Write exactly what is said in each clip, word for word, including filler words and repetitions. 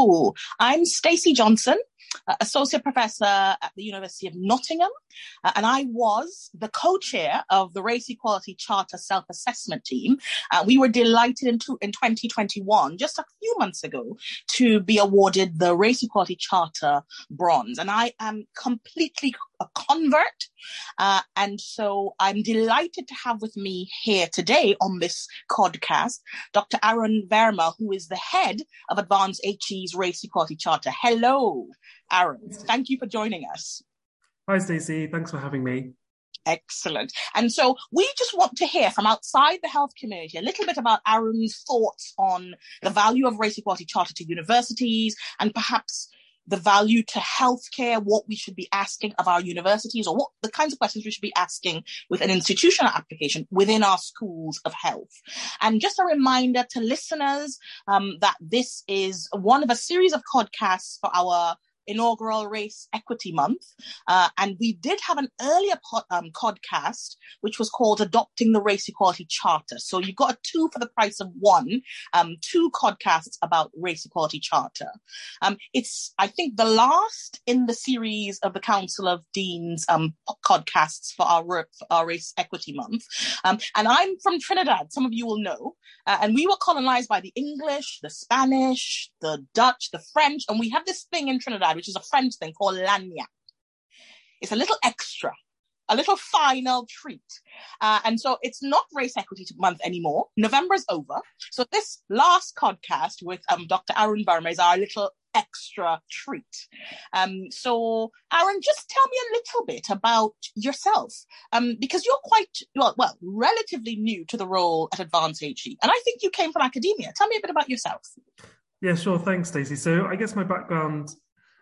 Hello, I'm Stacey Johnson, uh, Associate Professor at the University of Nottingham, uh, and I was the co-chair of the Race Equality Charter Self-Assessment Team. Uh, we were delighted in, to, in twenty twenty-one, just a few months ago, to be awarded the Race Equality Charter Bronze, and I am completely a convert, uh, and so I'm delighted to have with me here today on this podcast, Doctor Aaron Verma, who is the head of Advance H E's Race Equality Charter. Hello, Aaron. Thank you for joining us. Hi, Stacey. Thanks for having me. Excellent. And so we just want to hear from outside the health community a little bit about Aaron's thoughts on the value of Race Equality Charter to universities, and perhaps the value to healthcare, what we should be asking of our universities, or what the kinds of questions we should be asking with an institutional application within our schools of health. And just a reminder to listeners um, that this is one of a series of podcasts for our inaugural Race Equity Month. Uh, and we did have an earlier pod, um, podcast, which was called Adopting the Race Equality Charter. So you've got a two for the price of one, um, two podcasts about Race Equality Charter. Um, it's, I think, the last in the series of the Council of Deans um, podcasts for our, for our Race Equity Month. Um, and I'm from Trinidad, some of you will know. Uh, and we were colonized by the English, the Spanish, the Dutch, the French, and we have this thing in Trinidad, which is a French thing called lagniappe. It's a little extra, a little final treat. Uh, and so it's not Race Equity Month anymore. November's over. So this last podcast with um, Doctor Aaron Verma is our little extra treat. Um, so Aaron, just tell me a little bit about yourself, um, because you're quite, well, well, relatively new to the role at Advance H E. And I think you came from academia. Tell me a bit about yourself. Yeah, sure. Thanks, Stacey. So I guess my background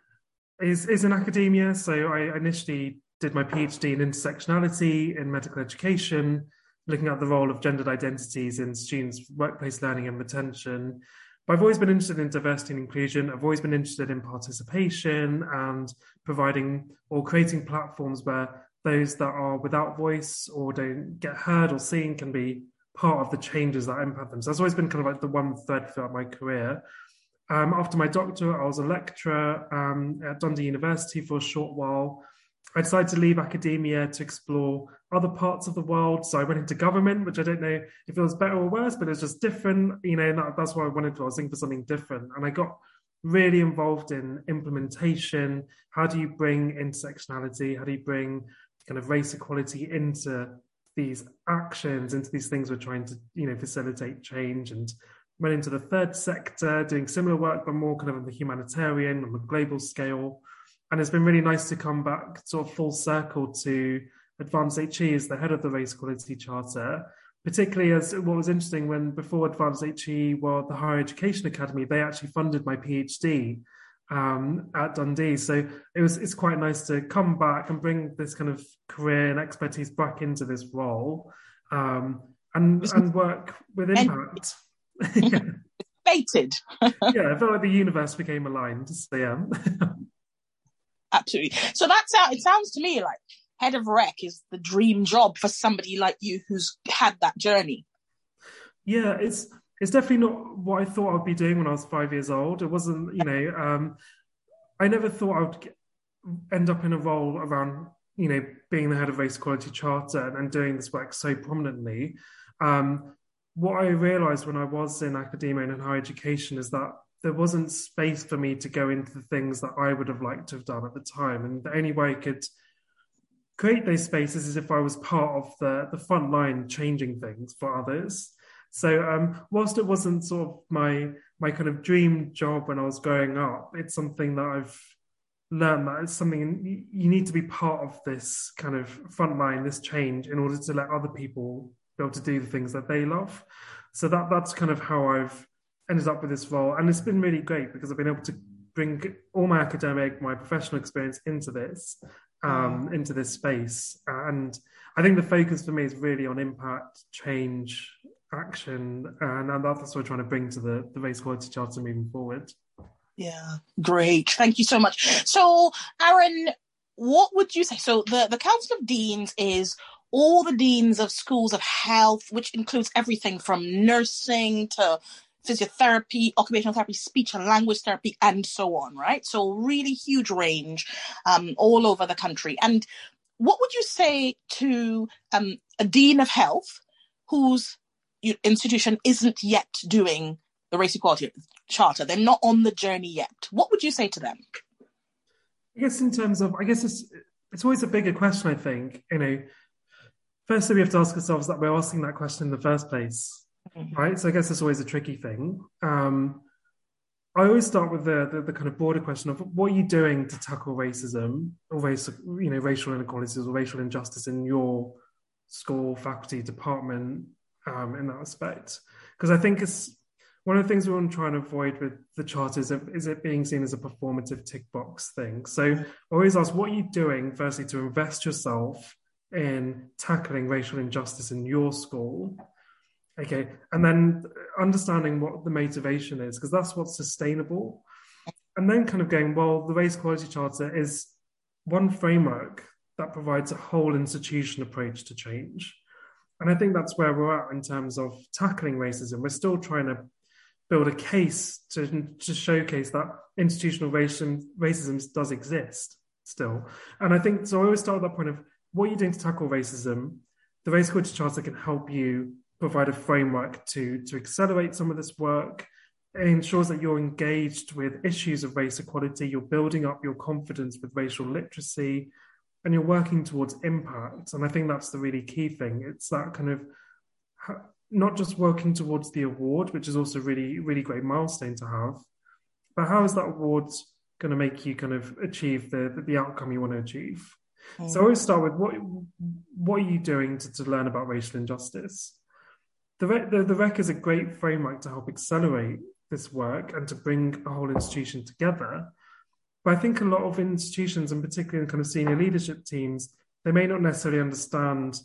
is, is in academia. So I initially did my PhD in intersectionality in medical education, looking at the role of gendered identities in students' workplace learning and retention. But I've always been interested in diversity and inclusion. I've always been interested in participation and providing or creating platforms where those that are without voice or don't get heard or seen can be part of the changes that impact them. So that's always been kind of like the one thread throughout my career. Um, after my doctorate, I was a lecturer um, at Dundee University for a short while. I decided to leave academia to explore other parts of the world. So I went into government, which I don't know if it was better or worse, but it was just different. You know, that, that's what I wanted to. I was thinking for something different. And I got really involved in implementation. How do you bring intersectionality? How do you bring kind of race equality into these actions, into these things we're trying to, you know, facilitate change? And went into the third sector, doing similar work, but more kind of on the humanitarian, on the global scale. And it's been really nice to come back sort of full circle to Advance H E as the head of the Race Equality Charter, particularly as what was interesting when before Advance H E were the Higher Education Academy, they actually funded my PhD um, at Dundee. So it was it's quite nice to come back and bring this kind of career and expertise back into this role um, and, and work with impact. Yeah. Fated. Yeah, I felt like the universe became aligned. So yeah. Absolutely. So that's how it sounds to me like head of rec is the dream job for somebody like you who's had that journey. Yeah, it's it's definitely not what I thought I'd be doing when I was five years old. It wasn't, you know, um, I never thought I would get, end up in a role around, you know, being the head of Race Equality Charter and, and doing this work so prominently. Um, what I realised when I was in academia and in higher education is that there wasn't space for me to go into the things that I would have liked to have done at the time. And the only way I could create those spaces is if I was part of the, the front line changing things for others. So um, whilst it wasn't sort of my my kind of dream job when I was growing up, it's something that I've learned that it's something you need to be part of this kind of front line, this change, in order to let other people be able to do the things that they love. So that that's kind of how I've ended up with this role. And it's been really great because I've been able to bring all my academic, my professional experience into this, um, mm. into this space. And I think the focus for me is really on impact, change, action. And that's what we're trying to bring to the, the Race Equality Charter moving forward. Yeah, great. Thank you so much. So, Aaron, what would you say? So the, the Council of Deans is all the deans of schools of health, which includes everything from nursing to physiotherapy, occupational therapy, speech and language therapy, and so on, right? So really huge range um, all over the country. And what would you say to um, a dean of health whose institution isn't yet doing the Race Equality Charter? They're not on the journey yet. What would you say to them? I guess in terms of, I guess it's, it's always a bigger question, I think. You know, firstly, we have to ask ourselves that we're asking that question in the first place, mm-hmm. right? So I guess it's always a tricky thing. Um, I always start with the, the the kind of broader question of what are you doing to tackle racism or race, you know, racial inequalities or racial injustice in your school, faculty, department, um, in that respect? Because I think it's one of the things we want to try and avoid with the charter is, is it being seen as a performative tick box thing. So I always ask, what are you doing, firstly, to invest yourself in tackling racial injustice in your school? Okay, and then understanding what the motivation is, because that's what's sustainable. And then kind of going, well, the Race Equality Charter is one framework that provides a whole institution approach to change. And I think that's where we're at in terms of tackling racism. We're still trying to build a case to, to showcase that institutional racism, racism does exist still. And I think, so I always start at that point of, what are you doing to tackle racism? The Race Equality Charter can help you provide a framework to, to accelerate some of this work. It ensures that you're engaged with issues of race equality, you're building up your confidence with racial literacy, and you're working towards impact. And I think that's the really key thing. It's that kind of, not just working towards the award, which is also really, really great milestone to have, but how is that award going to make you kind of achieve the, the outcome you want to achieve? Mm. So I always start with, what, what are you doing to, to learn about racial injustice? The, the, the R E C is a great framework to help accelerate this work and to bring a whole institution together. But I think a lot of institutions, and particularly in kind of senior leadership teams, they may not necessarily understand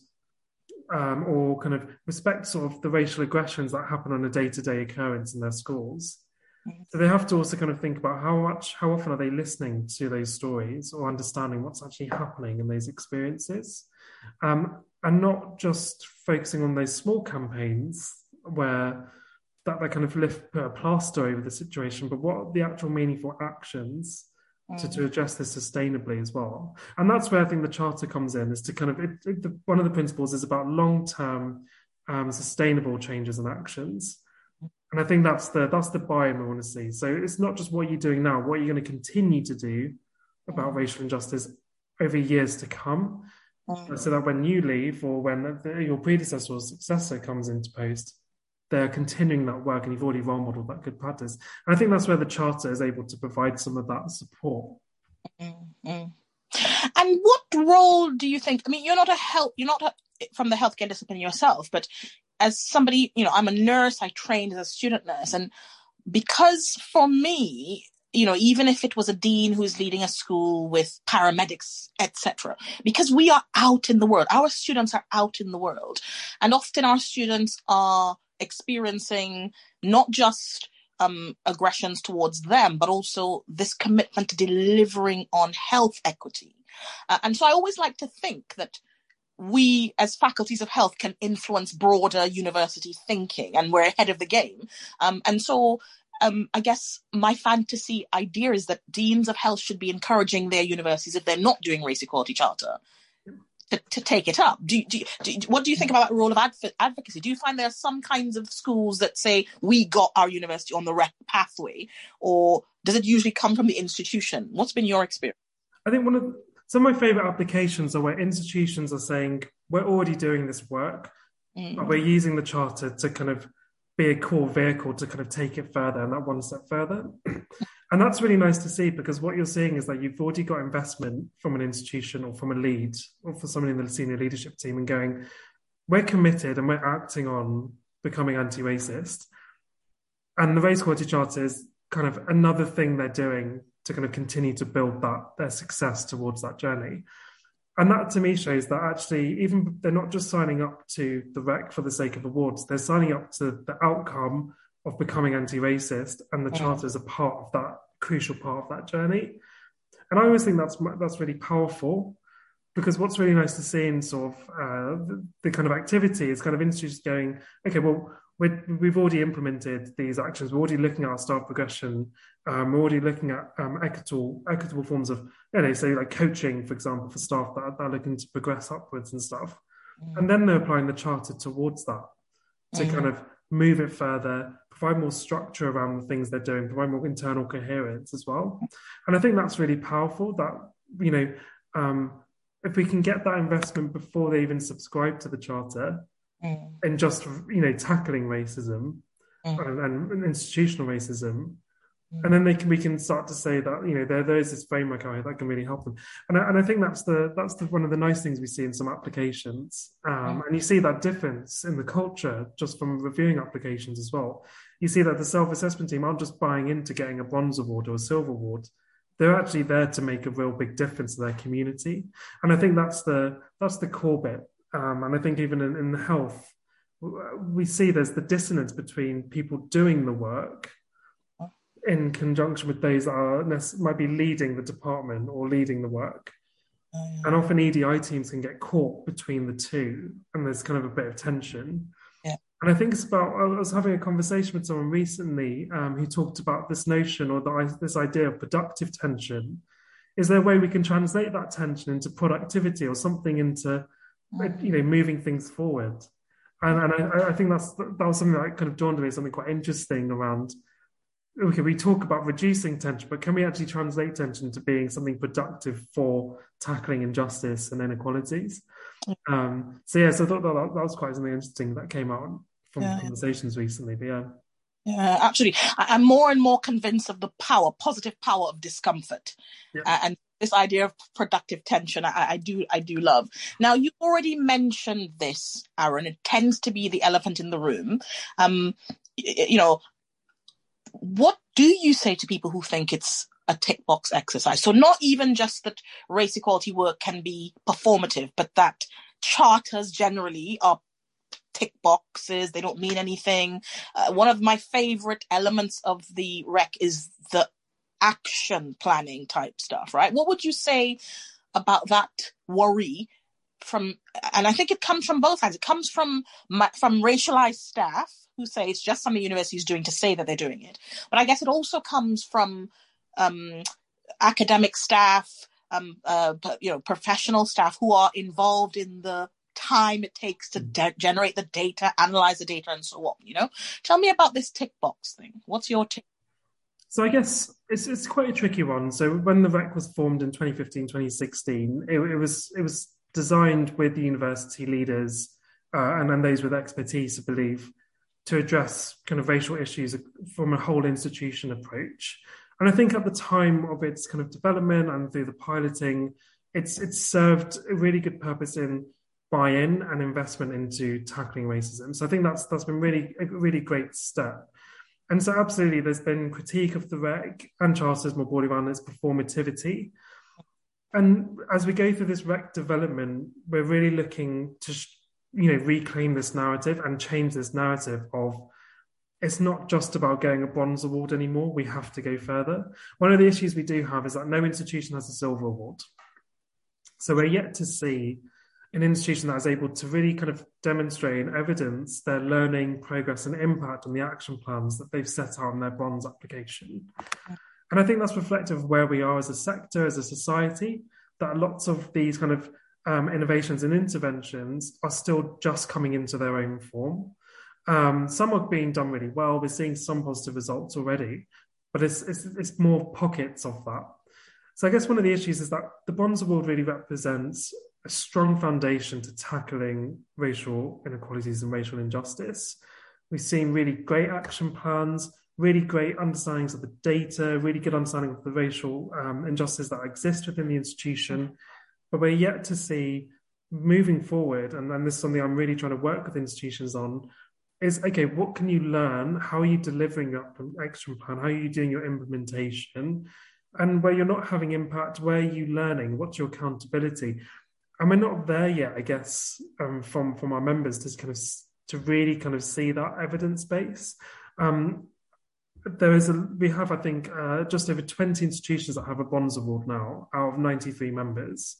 um, or kind of respect sort of the racial aggressions that happen on a day-to-day occurrence in their schools. Mm-hmm. So they have to also kind of think about how much, how often are they listening to those stories or understanding what's actually happening in those experiences. Um, and not just focusing on those small campaigns where that they kind of lift, put a plaster over the situation, but what are the actual meaningful actions mm. to, to address this sustainably as well. And that's where I think the charter comes in, is to kind of, it, it, the, one of the principles is about long-term um, sustainable changes and actions. And I think that's the that's the buy-in we want to see. So it's not just what you're doing now, what you're going to continue to do about mm. racial injustice over years to come. Mm. So that when you leave or when your predecessor or successor comes into post, they're continuing that work and you've already role modeled that good practice. And I think that's where the charter is able to provide some of that support. Mm-hmm. And what role do you think, I mean, you're not a health, you're not a, from the healthcare discipline yourself, but as somebody, you know, I'm a nurse, I trained as a student nurse. And because for me, you know, even if it was a dean who's leading a school with paramedics, et cetera, because we are out in the world, our students are out in the world. And often our students are experiencing not just um, aggressions towards them, but also this commitment to delivering on health equity. Uh, and so I always like to think that we as faculties of health can influence broader university thinking, and we're ahead of the game. Um, and so Um, I guess my fantasy idea is that deans of health should be encouraging their universities, if they're not doing Race Equality Charter, to, to take it up. Do, do, do, what do you think about the role of adv- advocacy? Do you find there are some kinds of schools that say, we got our university on the right pathway, or does it usually come from the institution? What's been your experience? I think one of the, some of my favourite applications are where institutions are saying, we're already doing this work, mm. but we're using the charter to kind of be a core vehicle to kind of take it further and that one step further. And that's really nice to see, because what you're seeing is that you've already got investment from an institution or from a lead or for someone in the senior leadership team and going, we're committed and we're acting on becoming anti-racist. And the Race Equality Charter is kind of another thing they're doing to kind of continue to build that, their success towards that journey. And that to me shows that actually, even they're not just signing up to the R E C for the sake of awards, they're signing up to the outcome of becoming anti-racist, and the mm. charter is a part of that, crucial part of that journey. And I always think that's that's really powerful, because what's really nice to see in sort of uh, the, the kind of activity is kind of institutions going, okay, well, we're, we've already implemented these actions. We're already looking at our staff progression. Um, we're already looking at um, equitable, equitable forms of, you know, say like coaching, for example, for staff that are, that are looking to progress upwards and stuff. Mm. And then they're applying the charter towards that to mm. kind of move it further, provide more structure around the things they're doing, provide more internal coherence as well. And I think that's really powerful that, you know, um, if we can get that investment before they even subscribe to the charter mm. and just, you know, tackling racism mm. and, and institutional racism, mm. and then they can, we can start to say that, you know, there, there is this framework out here that can really help them. And I, and I think that's the that's the, one of the nice things we see in some applications. Um, mm. And you see that difference in the culture just from reviewing applications as well. You see that the self-assessment team aren't just buying into getting a bronze award or a silver award. They're actually there to make a real big difference to their community. And I think that's the that's the core bit. Um, and I think even in, in health, we see there's the dissonance between people doing the work in conjunction with those that are might be leading the department or leading the work. Oh, yeah. And often E D I teams can get caught between the two, and there's kind of a bit of tension. Yeah. And I think it's about, I was having a conversation with someone recently um, who talked about this notion or the, this idea of productive tension. Is there a way we can translate that tension into productivity or something into, mm-hmm. you know, moving things forward? And, and I, I think that's that was something that kind of dawned on me, something quite interesting around, okay, we talk about reducing tension, but can we actually translate tension to being something productive for tackling injustice and inequalities? Um, so yeah, so I thought that, that was quite something interesting that came out from yeah. conversations recently, but yeah. Yeah, absolutely. I'm more and more convinced of the power, positive power of discomfort. Yeah. Uh, and this idea of productive tension, I, I do I do love. Now, you already mentioned this, Aaron. It tends to be the elephant in the room. Um, you know, what do you say to people who think it's a tick box exercise? So not even just that race equality work can be performative, but that charters generally are tick boxes. They don't mean anything. Uh, one of my favorite elements of the rec is the action planning type stuff, right? What would you say about that worry from, and I think it comes from both sides. It comes from from racialized staff who say it's just something the university is doing to say that they're doing it. But I guess it also comes from um, academic staff, um, uh, you know, professional staff who are involved in the time it takes to de- generate the data, analyze the data, and so on. You know, tell me about this tick box thing. What's your tick? So I guess it's it's quite a tricky one. So when the R E C was formed in twenty fifteen, twenty sixteen, it, it was it was designed with the university leaders uh, and then those with expertise, I believe, to address kind of racial issues from a whole institution approach. And I think at the time of its kind of development and through the piloting, it's it's served a really good purpose in buy-in and investment into tackling racism. So I think that's that's been really a really great step. And so absolutely, there's been critique of the R E C and charters more broadly around its performativity. And as we go through this R E C development, we're really looking to, you know, reclaim this narrative and change this narrative of it's not just about getting a bronze award anymore. We have to go further. One of the issues we do have is that no institution has a silver award. So we're yet to see an institution that is able to really kind of demonstrate and evidence their learning, progress, and impact on the action plans that they've set out in their bronze application. And I think that's reflective of where we are as a sector, as a society, that lots of these kind of um, innovations and interventions are still just coming into their own form. Um, some are being done really well. We're seeing some positive results already, but it's, it's, it's more pockets of that. So I guess one of the issues is that the Bronze Award really represents a strong foundation to tackling racial inequalities and racial injustice. We've seen really great action plans, really great understandings of the data, really good understanding of the racial um, injustice that exist within the institution. But we're yet to see moving forward, and, and this is something I'm really trying to work with institutions on, is, okay, what can you learn? How are you delivering your action plan? How are you doing your implementation? And where you're not having impact, where are you learning? What's your accountability? And we're not there yet, I guess, um, from, from our members to kind of to really kind of see that evidence base. Um, there is a, we have, I think, uh, just over twenty institutions that have a Bronze Award now out of ninety-three members.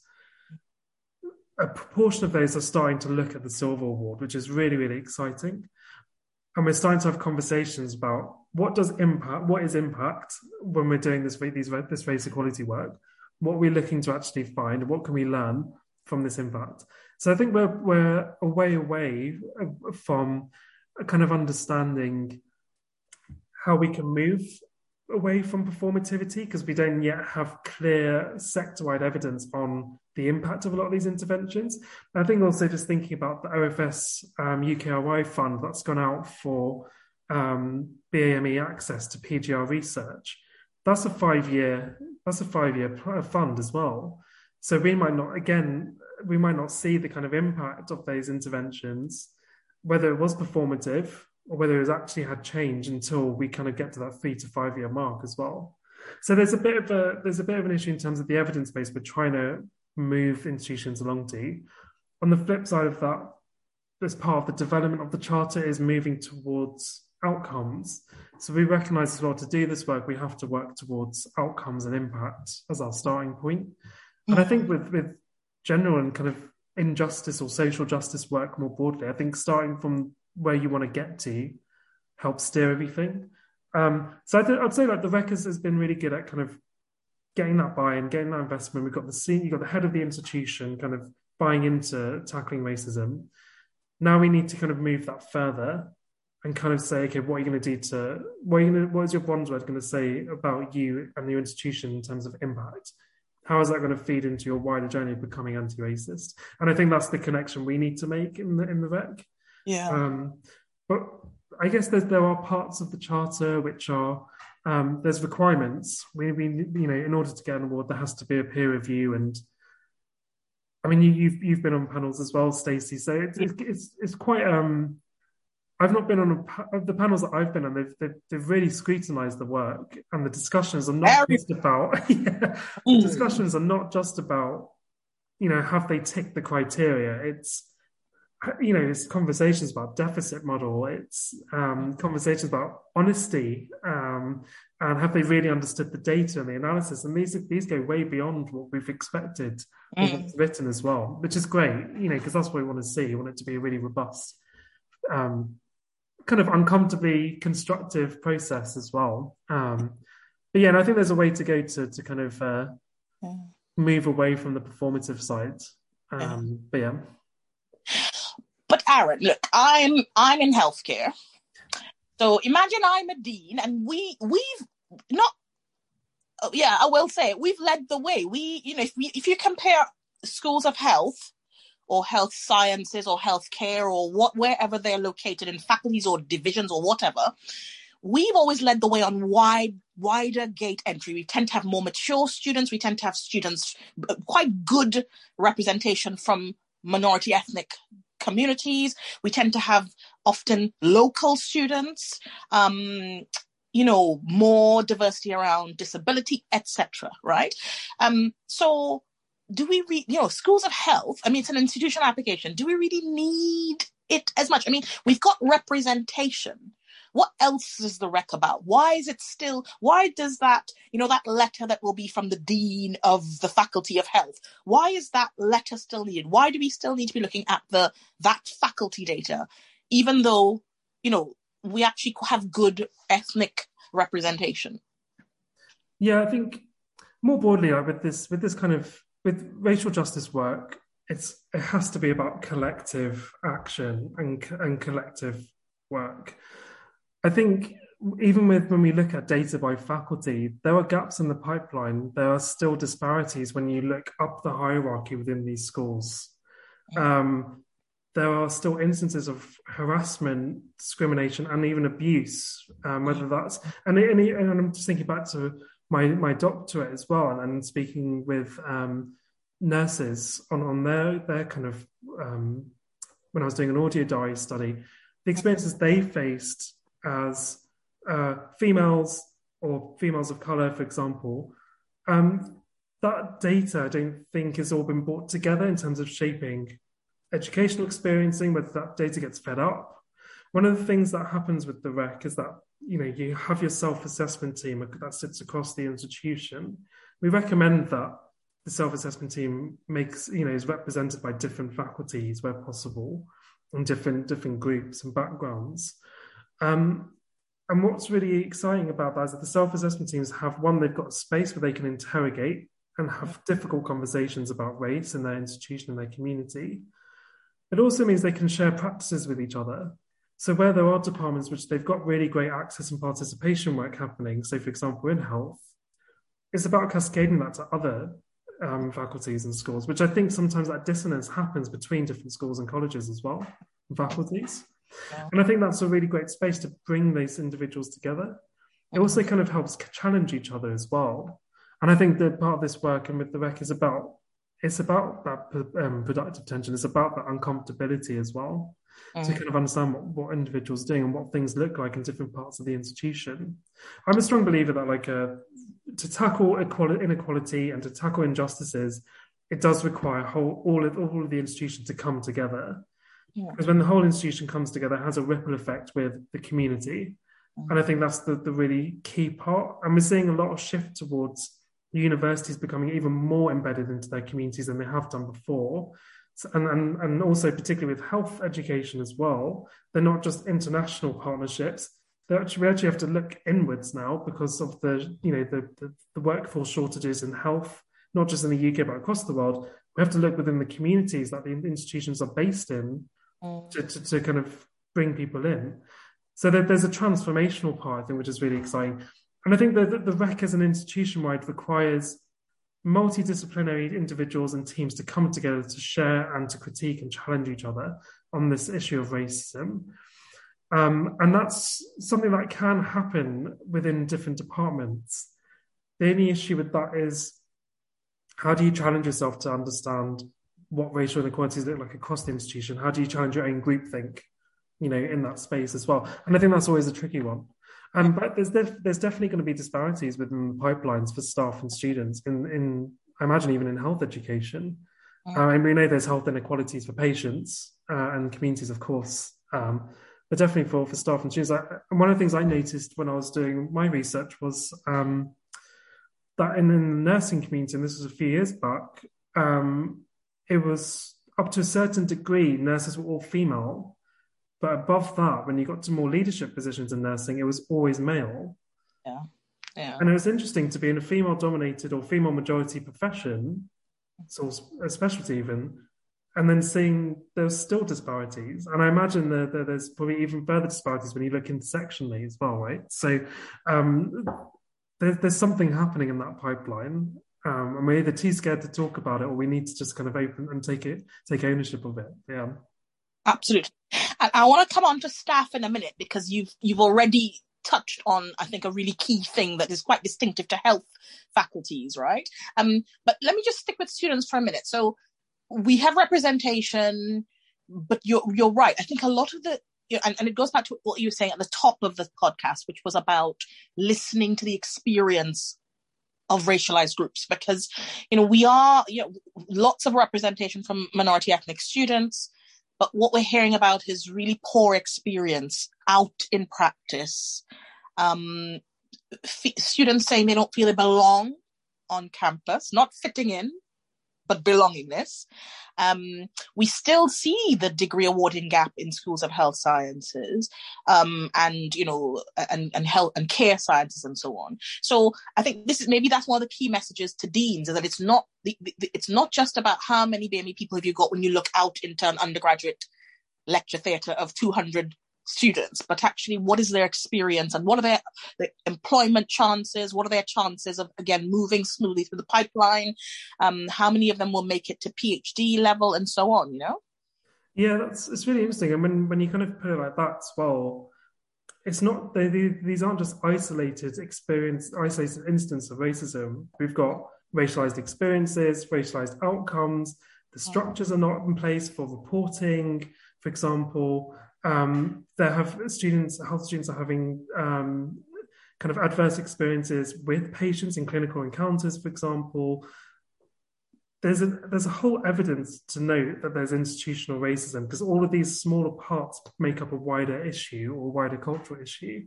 A proportion of those are starting to look at the Silver Award, which is really, really exciting. and we're starting to have conversations about what does impact, what is impact when we're doing this these this race equality work. What are we looking to actually find? What can we learn from this impact? So I think we're we're a way away from a kind of understanding how we can move away from performativity, because we don't yet have clear sector-wide evidence on the impact of a lot of these interventions. And I think also just thinking about the O F S um, U K R Y fund that's gone out for um, B A M E access to P G R research. That's a five-year that's a five-year fund as well. So we might not, again, we might not see the kind of impact of those interventions, whether it was performative or whether it was actually had change, until we kind of get to that three to five year mark as well. So there's a bit of a there's a bit of an issue in terms of the evidence base we're trying to move institutions along to. On the flip side of that, as part of the development of the charter is moving towards outcomes. So we recognise as well, to do this work, we have to work towards outcomes and impact as our starting point. And I think with, with general and kind of injustice or social justice work more broadly, I think starting from where you want to get to helps steer everything. Um, so I th- I'd say like the REC has, has been really good at kind of getting that buy-in, getting that investment. We've got the scene, you've got the head of the institution kind of buying into tackling racism. Now we need to kind of move that further and kind of say, okay, what are you going to do to, what are you going to, what is your bond word going to say about you and your institution in terms of impact? How is that going to feed into your wider journey of becoming anti-racist? And I think that's the connection we need to make in the in the REC. Yeah. Um, but I guess there's, there are parts of the charter which are, um, there's requirements. We, we, you know, in order to get an award, there has to be a peer review. And I mean, you, you've you've been on panels as well, Stacey. So it's it's it's, it's quite. Um, I've not been on a, the panels that I've been on. They've they've, they've really scrutinised the work, and the discussions are not just about. yeah, the discussions are not just about, you know, have they ticked the criteria. It's, you know, it's conversations about deficit model. It's um, conversations about honesty, um, and have they really understood the data and the analysis? And these these go way beyond what we've expected or Mm. what's written as well, which is great, you know, because that's what we want to see. We want it to be a really robust, um, kind of uncomfortably constructive process as well. Um, but yeah, and I think there's a way to go to to kind of uh, Yeah. move away from the performative side. Um, Yeah. But yeah. But Aaron, look, I'm I'm in healthcare. So imagine I'm a dean, and we we've not. Yeah, I will say we've led the way. We, you know, if we if you compare schools of health or health sciences or healthcare or what wherever they're located in faculties or divisions or whatever, we've always led the way on wide wider gate entry. We tend to have more mature students. We tend to have students, quite good representation from minority ethnic communities. We tend to have often local students, um, you know, more diversity around disability, et cetera. Right? Um, so, do we, re- you know, schools of health? I mean, it's an institutional application. Do we really need it as much? I mean, we've got representation. What else is the REC about? Why is it still, why does that, you know, that letter that will be from the Dean of the Faculty of Health, why is that letter still needed? Why do we still need to be looking at the that faculty data, even though, you know, we actually have good ethnic representation? Yeah, I think more broadly, like with this, with this kind of, with racial justice work, it's it has to be about collective action and and collective work. I think even with when we look at data by faculty, there are gaps in the pipeline. There are still disparities when you look up the hierarchy within these schools. Um, there are still instances of harassment, discrimination, and even abuse. Um, whether that's and, and and I'm just thinking back to my my doctorate as well, and, and speaking with um, nurses on on their their kind of um, when I was doing an audio diary study, the experiences they faced as uh, females or females of colour, for example, um, that data I don't think has all been brought together in terms of shaping educational experiencing, whether that data gets fed up. One of the things that happens with the REC is that, you know, you have your self-assessment team that sits across the institution. We recommend that the self-assessment team makes, you know, is represented by different faculties where possible and different different groups and backgrounds. Um, and what's really exciting about that is that the self-assessment teams have, one, they've got a space where they can interrogate and have difficult conversations about race in their institution and their community. It also means they can share practices with each other. So where there are departments which they've got really great access and participation work happening, so for example in health, it's about cascading that to other um, faculties and schools, which I think sometimes that dissonance happens between different schools and colleges as well, and faculties. Yeah. And I think that's a really great space to bring those individuals together. It also kind of helps challenge each other as well. And I think that part of this work and with the R E C is about, it's about that um, productive tension. It's about that uncomfortability as well. Mm. To kind of understand what, what individuals are doing and what things look like in different parts of the institution. I'm a strong believer that like a, to tackle equality, inequality and to tackle injustices, it does require whole, all, of, all of the institution to come together. Yeah. Because when the whole institution comes together, it has a ripple effect with the community. Mm. And I think that's the, the really key part. And we're seeing a lot of shift towards universities becoming even more embedded into their communities than they have done before. So, and, and, and also particularly with health education as well, they're not just international partnerships. They're actually, we actually have to look inwards now because of the, you know, the, the, the workforce shortages in health, not just in the U K, but across the world. We have to look within the communities that the institutions are based in mm. to, to, to kind of bring people in. So there, there's a transformational part, I think, which is really exciting. And I think that the, the R E C as an institution-wide requires multidisciplinary individuals and teams to come together to share and to critique and challenge each other on this issue of racism. Um, and that's something that can happen within different departments. The only issue with that is, how do you challenge yourself to understand what racial inequalities look like across the institution? How do you challenge your own groupthink, you know, in that space as well? And I think that's always a tricky one. Um, but there's def- there's definitely going to be disparities within the pipelines for staff and students in, in I imagine even in health education. Uh, and we know there's health inequalities for patients uh, and communities, of course, um, but definitely for, for staff and students. I, and one of the things I noticed when I was doing my research was um, that in, in the nursing community, and this was a few years back, um, it was up to a certain degree, nurses were all female. But above that, when you got to more leadership positions in nursing, it was always male. Yeah, yeah. And it was interesting to be in a female-dominated or female-majority profession, so a specialty even, and then seeing there's still disparities. And I imagine that, that there's probably even further disparities when you look intersectionally as well, right? So um, there, there's something happening in that pipeline. Um, and we're either too scared to talk about it, or we need to just kind of open and take it, take ownership of it. Yeah. Absolutely. And I want to come on to staff in a minute, because you've you've already touched on, I think, a really key thing that is quite distinctive to health faculties, right? Um, but let me just stick with students for a minute. So we have representation, but you're you're right. I think a lot of the, you know, and, and it goes back to what you were saying at the top of the podcast, which was about listening to the experience of racialized groups, because, you know, we are, you know, lots of representation from minority ethnic students. But what we're hearing about is really poor experience out in practice. Um, f- students saying they don't feel they belong on campus, not fitting in, but belongingness. Um, we still see the degree awarding gap in schools of health sciences, um, and, you know, and, and health and care sciences and so on. So I think this is, maybe that's one of the key messages to deans, is that it's not, the, the, it's not just about how many B M E people have you got when you look out into an undergraduate lecture theatre of two hundred students, but actually what is their experience and what are their, their employment chances, what are their chances of, again, moving smoothly through the pipeline, um, how many of them will make it to PhD level and so on, you know? Yeah, that's it's really interesting. And when, when you kind of put it like that as well, it's not, they, they, these aren't just isolated experience, isolated instances of racism. We've got racialized experiences, racialized outcomes, the structures are not in place for reporting, for example. Um, there have students, health students are having um, kind of adverse experiences with patients in clinical encounters, for example. There's a, there's a whole evidence to note that there's institutional racism, because all of these smaller parts make up a wider issue or wider cultural issue.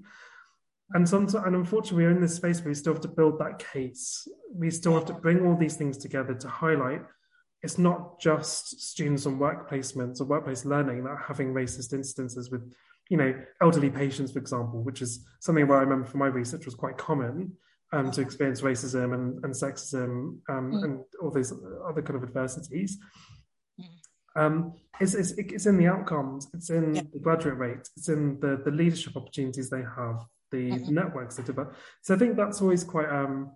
And sometimes, and unfortunately, we're in this space where we still have to build that case. We still have to bring all these things together to highlight it's not just students on work placements or workplace learning that are having racist instances with you know, elderly patients, for example, which is something where I remember from my research was quite common um, to experience racism and, and sexism um, mm. and all these other kind of adversities. Um, it's, it's, it's in the outcomes, it's in yeah. the graduate rate, it's in the, the leadership opportunities they have, the mm-hmm. networks they develop. So I think that's always quite um,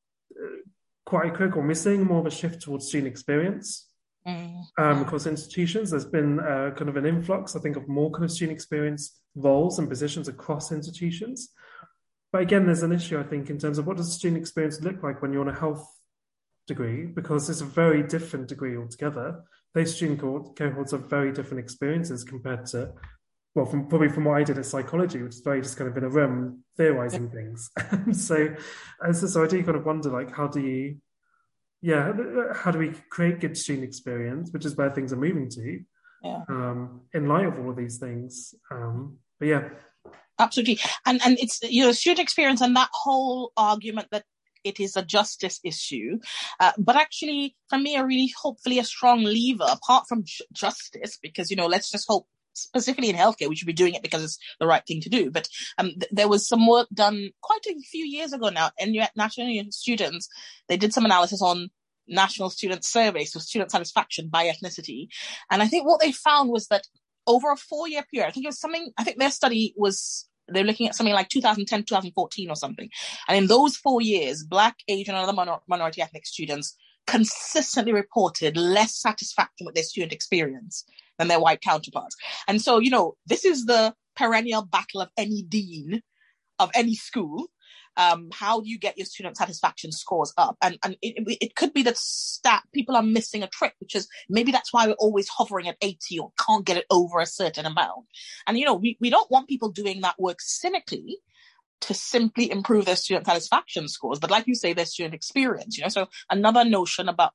quite critical. We're seeing more of a shift towards student experience mm-hmm. um, across institutions. There's been uh, kind of an influx, I think, of more kind of student experience roles and positions across institutions. But again, there's an issue, I think, in terms of what does student experience look like when you're on a health degree, because it's a very different degree altogether. Those student cohorts have very different experiences compared to, well, from probably from what I did at psychology, which is very just kind of in a room theorizing yeah. things. so, so, so I do kind of wonder, like, how do you, yeah, how do we create good student experience, which is where things are moving to, yeah. um, in light of all of these things. Um, but yeah. Absolutely. And and it's, you know, student experience and that whole argument that it is a justice issue, uh, but actually, for me, a really hopefully a strong lever, apart from j- justice, because, you know, let's just hope, specifically in healthcare, we should be doing it because it's the right thing to do. But um, th- there was some work done quite a few years ago now, and National Union Students, they did some analysis on national student surveys, so student satisfaction by ethnicity. And I think what they found was that over a four-year period, I think it was something, I think their study was, they're looking at something like two thousand ten, two thousand fourteen or something. And in those four years, Black, Asian, and other minor- minority ethnic students consistently reported less satisfaction with their student experience than their white counterparts. And so, you know, this is the perennial battle of any dean of any school. Um, how do you get your student satisfaction scores up? And, and it, it could be that stat people are missing a trick, which is maybe that's why we're always hovering at eighty or can't get it over a certain amount. And, you know, we, we don't want people doing that work cynically to simply improve their student satisfaction scores, but like you say, their student experience, you know. So another notion about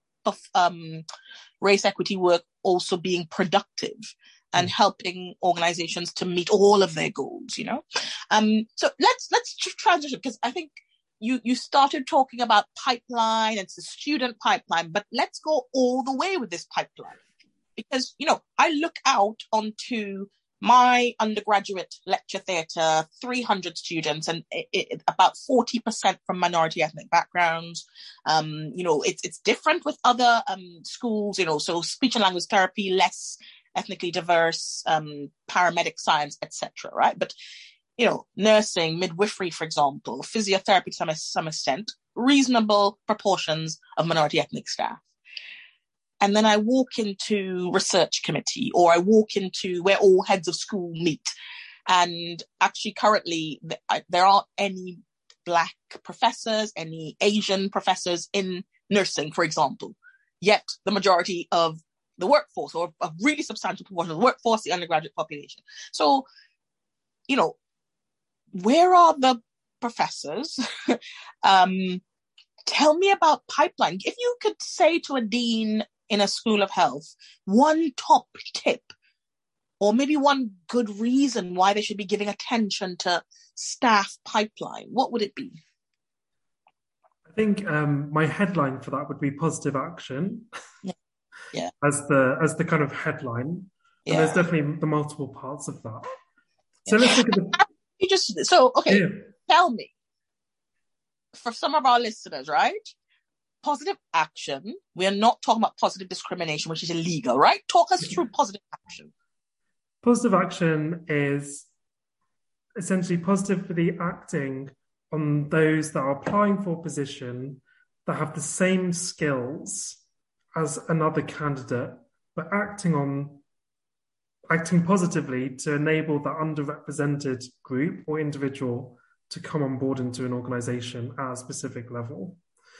um, race equity work also being productive and helping organizations to meet all of their goals, you know. Um, so let's let's transition, because I think you you started talking about pipeline, it's the student pipeline, but let's go all the way with this pipeline, because, you know, I look out onto my undergraduate lecture theatre, three hundred students, and it, it, about forty percent from minority ethnic backgrounds. Um, you know, it's it's different with other um, schools, you know, so speech and language therapy, less ethnically diverse, um, paramedic science, et cetera, right? But, you know, nursing, midwifery, for example, physiotherapy to some, some extent, reasonable proportions of minority ethnic staff. And then I walk into research committee, or I walk into where all heads of school meet. And actually currently there aren't any Black professors, any Asian professors in nursing, for example. Yet the majority of the workforce, or a really substantial proportion of the workforce, the undergraduate population. So, you know, where are the professors? um, tell me about pipeline. If you could say to a dean in a school of health, one top tip, or maybe one good reason why they should be giving attention to staff pipeline, what would it be? I think um, my headline for that would be positive action. Yeah. Yeah. As the as the kind of headline, yeah. And there's definitely the multiple parts of that. So yeah. let's look at the. You just so okay. Yeah. Tell me, for some of our listeners, right? Positive action. We are not talking about positive discrimination, which is illegal, right? Talk us through positive action. Positive action is essentially positively acting on those that are applying for a position that have the same skills as another candidate, but acting on acting positively to enable the underrepresented group or individual to come on board into an organization at a specific level.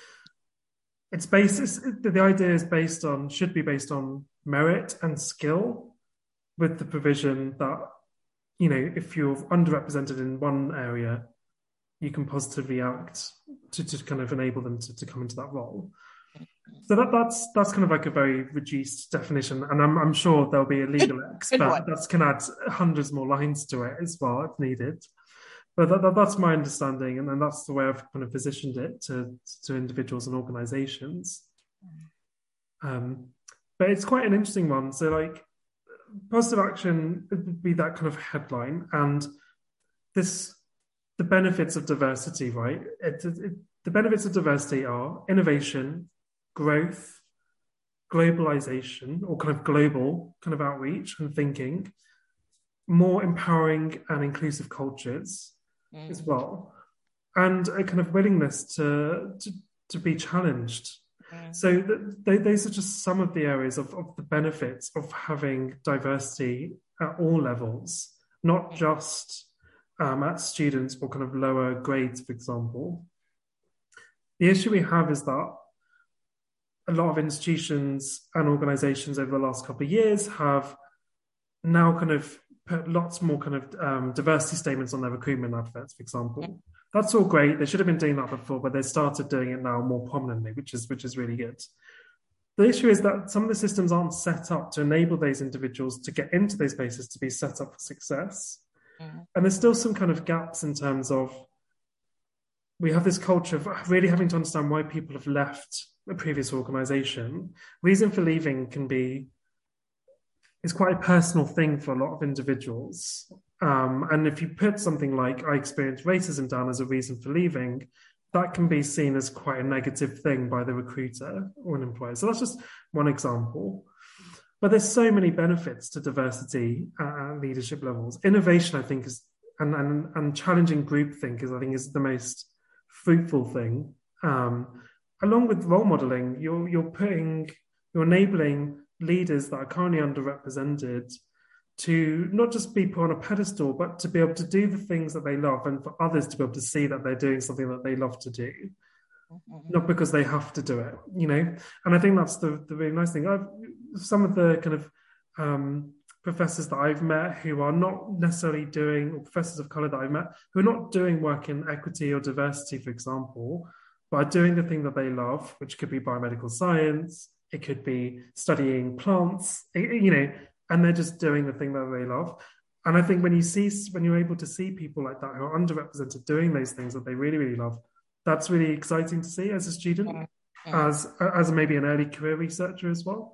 It's based, it's, the idea is based on, should be based on merit and skill, with the provision that, you know, if you're underrepresented in one area, you can positively act to, to kind of enable them to, to come into that role. So that, that's that's kind of like a very reduced definition, and I'm I'm sure there'll be a legal expert that can add hundreds more lines to it as well if needed. But that, that, that's my understanding, and, and that's the way I've kind of positioned it to to individuals and organisations. Um, but it's quite an interesting one. So, like, positive action would be that kind of headline, and this the benefits of diversity, right? It, it, the benefits of diversity are innovation, growth, globalization, or kind of global kind of outreach and thinking, more empowering and inclusive cultures mm. as well, and a kind of willingness to to, to be challenged. Mm. So th- they, those are just some of the areas of, of the benefits of having diversity at all levels, not mm. just um, at students or kind of lower grades, for example. The issue we have is that a lot of institutions and organizations over the last couple of years have now kind of put lots more kind of um, diversity statements on their recruitment adverts, for example. That's all great. They should have been doing that before, but they started doing it now more prominently, which is which is really good. The issue is that some of the systems aren't set up to enable those individuals to get into those places to be set up for success. Mm. And there's still some kind of gaps in terms of, we have this culture of really having to understand why people have left a previous organization. Reason for leaving can be, it's quite a personal thing for a lot of individuals. Um, and if you put something like, I experienced racism down as a reason for leaving, that can be seen as quite a negative thing by the recruiter or an employer. So that's just one example. But there's so many benefits to diversity at leadership levels. Innovation, I think, is, and, and, and challenging groupthink is, I think, is the most fruitful thing. Um, along with role modeling, you're, you're putting, you're enabling leaders that are currently underrepresented to not just be put on a pedestal, but to be able to do the things that they love, and for others to be able to see that they're doing something that they love to do, mm-hmm. not because they have to do it, you know? And I think that's the, the really nice thing. I've, some of the kind of um, professors that I've met who are not necessarily doing, or professors of colour that I've met, who are not doing work in equity or diversity, for example, but are doing the thing that they love, which could be biomedical science, it could be studying plants, you know, and they're just doing the thing that they love. And I think when you see, when you're able to see people like that who are underrepresented doing those things that they really, really love, that's really exciting to see as a student, mm-hmm. as as maybe an early career researcher as well.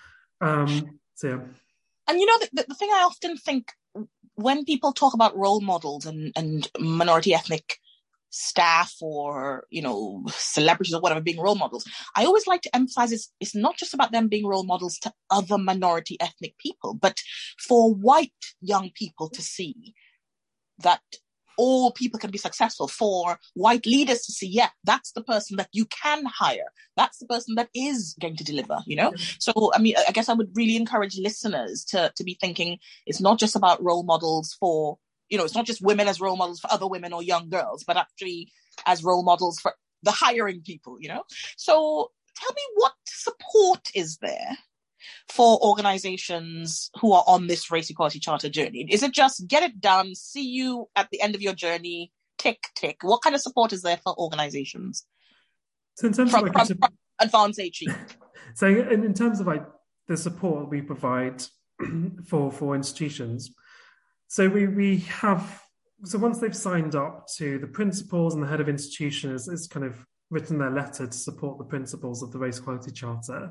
Um, so yeah. And you know, the, the thing I often think when people talk about role models and, and minority ethnic staff or, you know, celebrities or whatever being role models, I always like to emphasize it's, it's not just about them being role models to other minority ethnic people, but for white young people to see that all people can be successful, for white leaders to see, yeah, that's the person that you can hire. That's the person that is going to deliver, you know? Mm-hmm. So, I mean, I guess I would really encourage listeners to, to be thinking it's not just about role models for, you know, it's not just women as role models for other women or young girls, but actually as role models for the hiring people, you know? So tell me, what support is there for organizations who are on this race equality charter journey? Is it just get it done, see you at the end of your journey, tick, tick? What kind of support is there for organizations? So in terms from, of like from, from Advance H E. So in, in terms of like the support we provide for, for institutions, so we, we have, so once they've signed up to the principals and the head of institution has, has kind of written their letter to support the principles of the Race Equality Charter,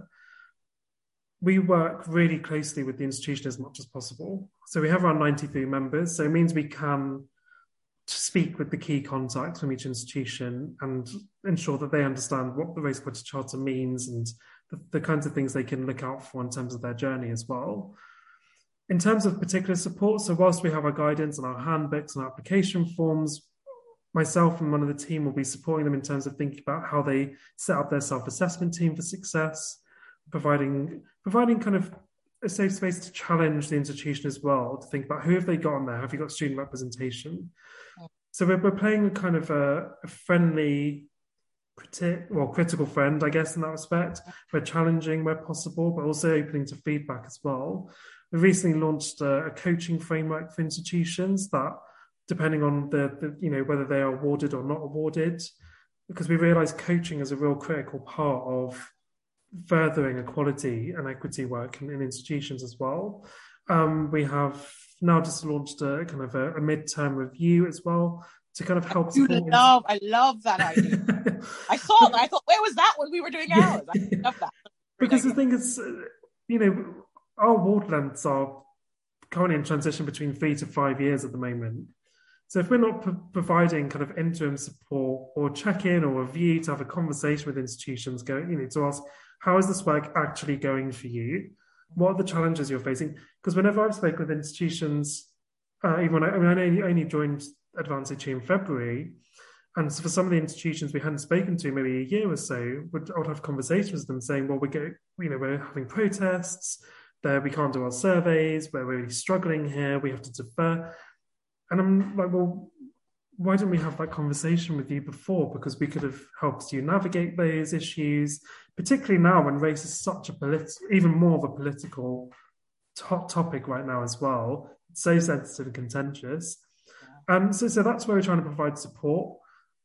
we work really closely with the institution as much as possible. So we have around ninety-three members. So it means we can speak with the key contacts from each institution and ensure that they understand what the Race Equality Charter means and the, the kinds of things they can look out for in terms of their journey as well. In terms of particular support, so whilst we have our guidance and our handbooks and our application forms, myself and one of the team will be supporting them in terms of thinking about how they set up their self-assessment team for success, providing providing kind of a safe space to challenge the institution as well, to think about who have they got on there, have you got student representation? So we're, we're playing a kind of a, a friendly, criti- well, critical friend, I guess, in that respect. We're challenging where possible, but also opening to feedback as well. We recently launched a, a coaching framework for institutions that, depending on the, the, you know, whether they are awarded or not awarded, because we realise coaching is a real critical part of furthering equality and equity work in, in institutions as well. Um, we have now just launched a kind of a, a mid-term review as well to kind of help you support. Love, I love that idea. I saw that. I thought, where was that when we were doing ours? I love that. Because the thing is, you know, our award lengths are currently in transition between three to five years at the moment. So if we're not p- providing kind of interim support or check-in or review to have a conversation with institutions, going, you know, to ask, how is this work actually going for you? What are the challenges you're facing? Because whenever I've spoken with institutions, uh, even when I, I mean, I only, only joined Advantage in February, and so for some of the institutions we hadn't spoken to maybe a year or so, would, I would have conversations with them saying, well, we go, you know, we're having protests, there we can't do our surveys, we're really struggling here, we have to defer. And I'm like, well, why didn't we have that conversation with you before? Because we could have helped you navigate those issues, particularly now when race is such a political, even more of a political top topic right now as well. It's so sensitive and contentious. Um, so, so that's where we're trying to provide support.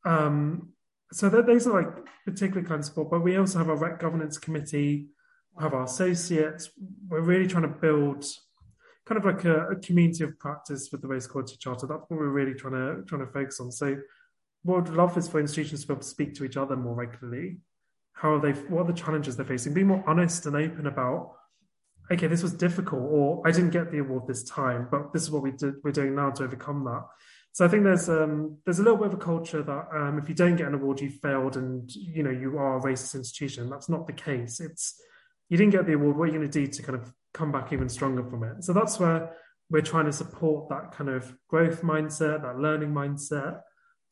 Um, so that, those are like particular kinds of support, but we also have our rec governance committee, we have our associates. We're really trying to build kind of like a, a community of practice with the Race Equality Charter. That's what we're really trying to trying to focus on. So what I'd love is for institutions to be able to speak to each other more regularly. How are they, what are the challenges they're facing? Be more honest and open about, okay, this was difficult, or I didn't get the award this time, but this is what we did, we're doing now to overcome that. So I think there's um, there's a little bit of a culture that um, if you don't get an award, you failed, and you know you are a racist institution. That's not the case. It's you didn't get the award. What are you going to do to kind of come back even stronger from it? So that's where we're trying to support that kind of growth mindset, that learning mindset.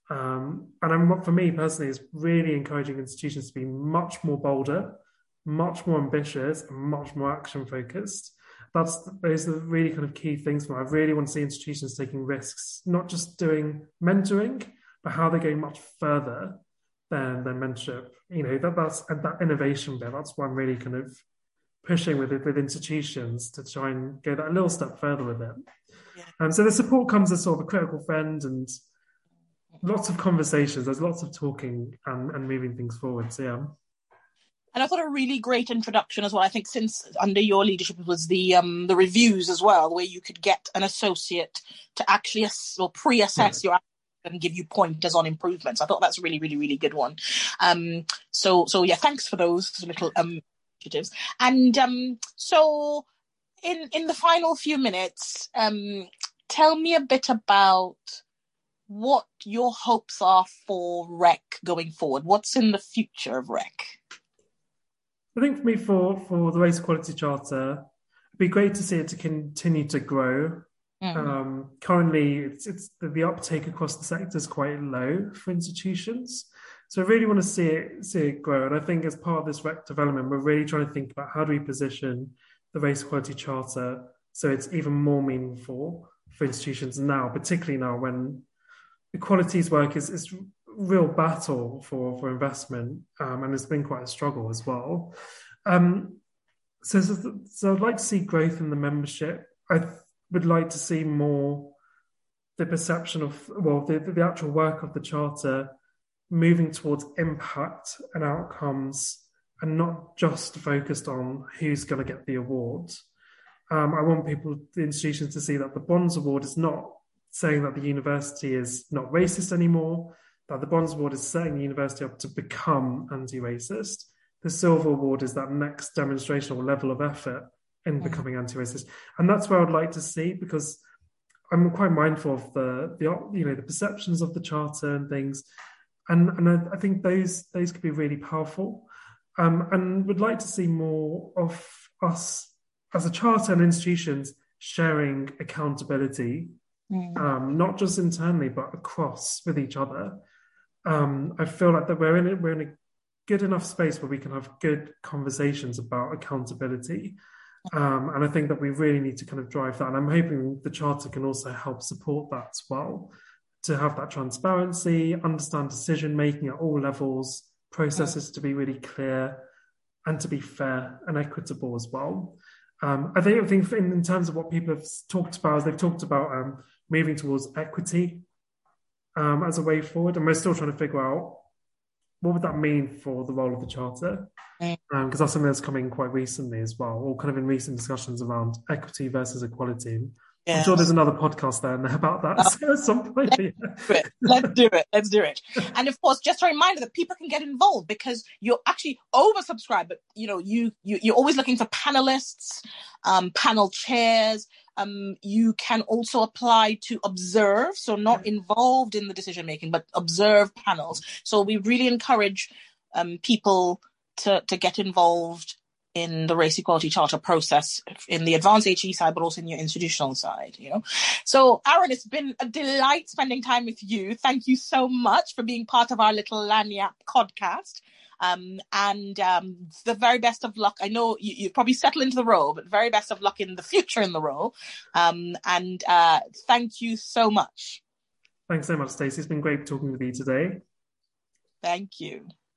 Um, and I'm, for me personally, is really encouraging institutions to be much more bolder, much more ambitious, and much more action focused. That's those are the really kind of key things for me. I really want to see institutions taking risks, not just doing mentoring, but how they're going much further than than mentorship. You know, that that's and that innovation bit. That's why I'm really kind of pushing with it with institutions to try and go that a little step further with it. Yeah. And so the support comes as sort of a critical friend and lots of conversations. There's lots of talking and, and moving things forward. So yeah. And I thought a really great introduction as well. I think since under your leadership was the um, the reviews as well, where you could get an associate to actually ass- or pre-assess yeah. your and give you pointers on improvements. I thought that's a really, really, really good one. Um, so, so yeah, thanks for those little um, initiatives. And um, so in in the final few minutes, um, tell me a bit about what your hopes are for R E C going forward. What's in the future of R E C? I think for me, for, for the Race Equality Charter, it'd be great to see it to continue to grow. Mm. Um, currently, it's, it's the, the uptake across the sector is quite low for institutions. So I really want to see it see it grow. And I think as part of this R E C development, we're really trying to think about how do we position the Race Equality Charter so it's even more meaningful for institutions now, particularly now when equalities work is, is real battle for, for investment, um, and it's been quite a struggle as well. Um, so, so, so I'd like to see growth in the membership. I th- would like to see more the perception of, well, the, the actual work of the Charter moving towards impact and outcomes and not just focused on who's going to get the award. Um, I want people, the institutions, to see that the Bronze Award is not saying that the university is not racist anymore, that the Bronze Award is setting the university up to become anti-racist. The Silver Award is that next demonstration or level of effort in becoming anti-racist. And that's where I'd like to see, because I'm quite mindful of the, the you know, the perceptions of the Charter and things. And, and I, I think those those could be really powerful. Um, and would like to see more of us as a Charter and institutions sharing accountability, mm. um, not just internally, but across with each other. Um, I feel like that we're in it, we're in a good enough space where we can have good conversations about accountability. Um, and I think that we really need to kind of drive that. And I'm hoping the Charter can also help support that as well, to have that transparency, understand decision-making at all levels, processes to be really clear and to be fair and equitable as well. Um, I think, I think in, in terms of what people have talked about, is they've talked about um, moving towards equity um, as a way forward. And we're still trying to figure out what would that mean for the role of the Charter? Because um, that's something that's coming quite recently as well, or kind of in recent discussions around equity versus equality. Yes. I'm sure there's another podcast there about that uh, at some point. Let's do it. Let's do it. Let's do it. And of course, just a reminder that people can get involved because you're actually oversubscribed. But you know, you, you you're always looking for panelists, um, panel chairs. Um, you can also apply to observe, so not involved in the decision making, but observe panels. So we really encourage um, people to to get involved in the Race Equality Charter process in the advanced H E side, but also in your institutional side, you know. So, Aaron, it's been a delight spending time with you. Thank you so much for being part of our little Lagniappe podcast. Um, and um, the very best of luck. I know you, you probably settle into the role, but very best of luck in the future in the role. Um, and uh, thank you so much. Thanks so much, Stacey. It's been great talking with you today. Thank you.